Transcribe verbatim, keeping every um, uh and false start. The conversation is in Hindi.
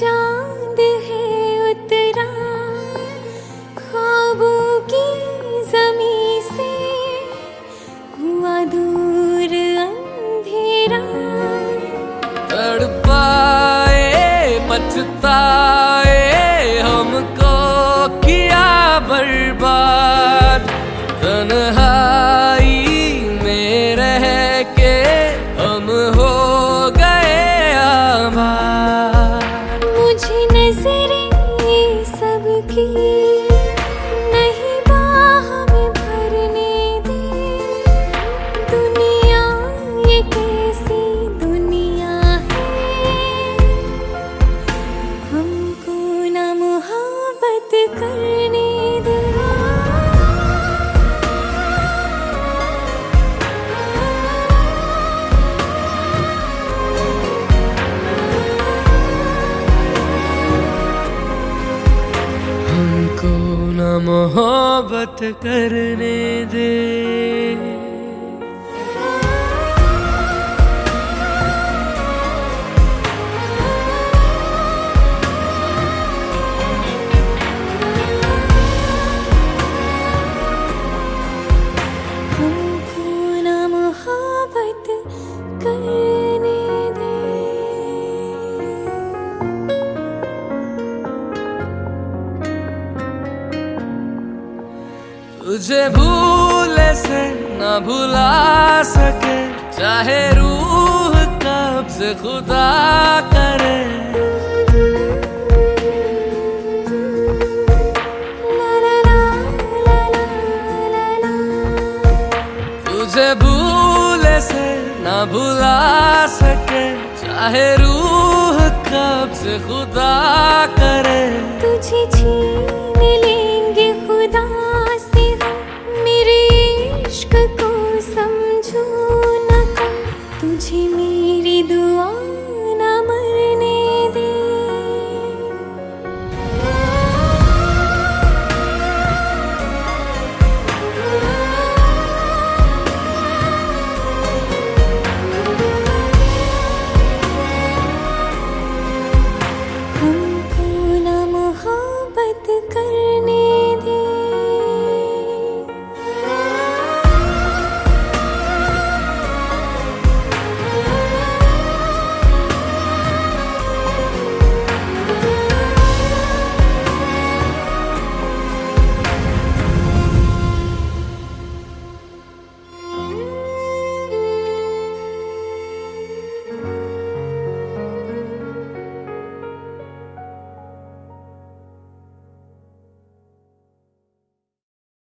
चांद है उतरा ख्वाबों की ज़मीं से, हुआ दूर अंधेरा। तड़पाए पछताए हमको किया बर्बाद, तन्हाई में रह के हम हो गए आबाद। मुझे नजरें सबकी नहीं बाह में भरने दे, दुनिया ये कैसी दुनिया है, हमको ना मोहब्बत करने दे। हमको न मोहब्बत करने दे। हमको ना मोहब्बत करने दे। तुझे भूले से न भुला सके, चाहे रूह कब से खुदा करे। ला ला ला ला ला ला। तुझे भूले से न भुला सके, चाहे रूह कब से खुदा करे। तुझे छीन ले